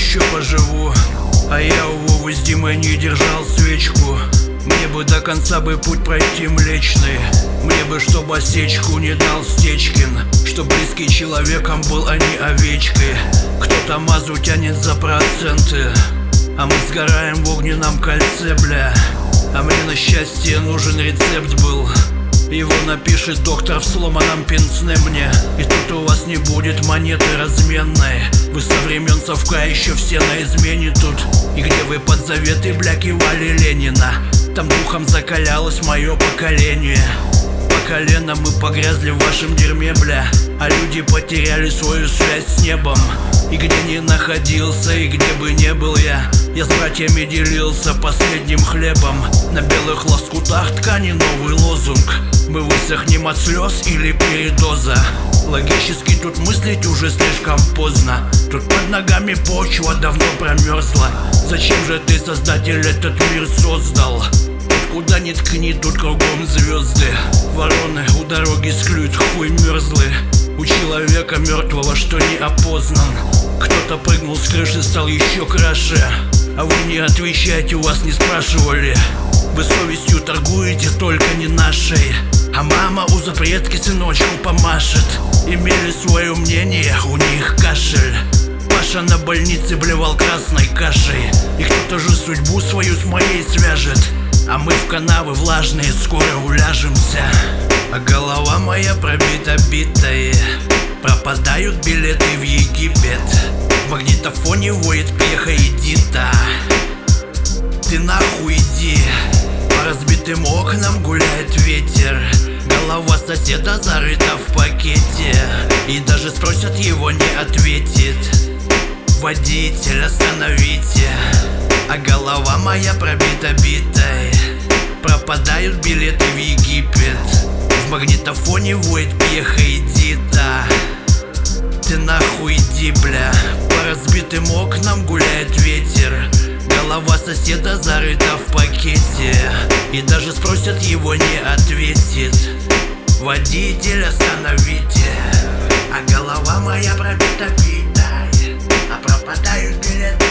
еще поживу. А я у Вовы с Димой не держал свечку. Мне бы до конца бы путь пройти Млечный. Мне бы, чтоб осечку не дал Стечкин, чтоб близкий человеком был, а не овечкой. Кто-то мазу тянет за проценты, а мы сгораем в огненном кольце, бля. А мне на счастье нужен рецепт был. Его напишет доктор в сломанном пенсне мне. И тут у вас не будет монеты разменной. Вы со времен совка еще все на измене тут. И где вы под заветы, бля, кивали Ленина? Там духом закалялось мое поколение. По колено мы погрязли в вашем дерьме, бля. А люди потеряли свою связь с небом. И где не находился, и где бы не был я с братьями делился последним хлебом. На белых лоскутах ткани новый лозунг: мы высохнем от слез или передоза. Логически тут мыслить уже слишком поздно. Тут под ногами почва давно промерзла. Зачем же ты, создатель, этот мир создал? Куда ни ткни, тут кругом звезды. Вороны у дороги склюют хуй мерзлый. У человека мертвого, что не опознан. Кто-то прыгнул с крыши, стал еще краше. А вы не отвечаете, у вас не спрашивали. Вы совестью торгуете, только не нашей. А мама у запретки сыночку помашет. Имели свое мнение, у них кашель. Паша на больнице блевал красной кашей. И кто-то же судьбу свою с моей свяжет. А мы в канавы влажные скоро уляжемся. А голова моя пробита битой. Пропадают билеты в Египет. В магнитофоне воет пеха Эдита. Ты нахуй иди. По разбитым окнам гуляет ветер. Голова соседа зарыта в пакете. И даже спросят, его не ответит. Водитель, остановите. А голова моя пробита битой. Пропадают билеты в Египет. В магнитофоне воет пеха Эдита. Ты нахуй иди, бля. По разбитым окнам гуляет ветер. Голова соседа зарыта в пакете. И даже спросят, его не ответит. Водитель, остановите. А голова моя пробита битой. А пропадают билеты